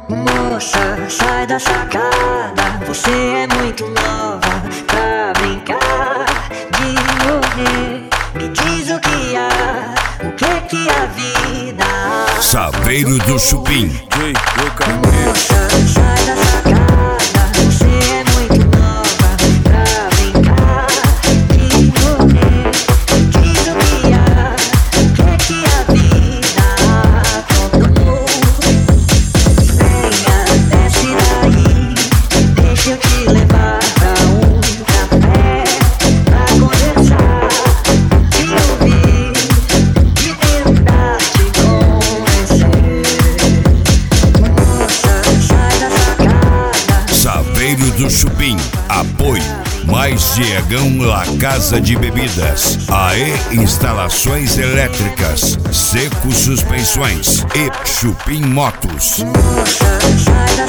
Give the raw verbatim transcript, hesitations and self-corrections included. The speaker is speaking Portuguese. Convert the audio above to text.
Moça, sai da sacada, você é muito nova pra brincar de morrer. Me diz o que há, o que que a vida há. Saveiro do Chupim. Moça, sai da sacada, você é muito nova pra brincar de morrer. Me diz o que há, o que que a vida há. Todo venha, desce daí, deixa eu te levar pra um café, pra conversar, te ouvir e tentar te convencer. Moça, sai da sacada. Saveiro do Chupim. Apoio Mais Diegão La Casa de Bebidas, A E Instalações Elétricas, Seco Suspensões e Chupim Motos. Moça, sai da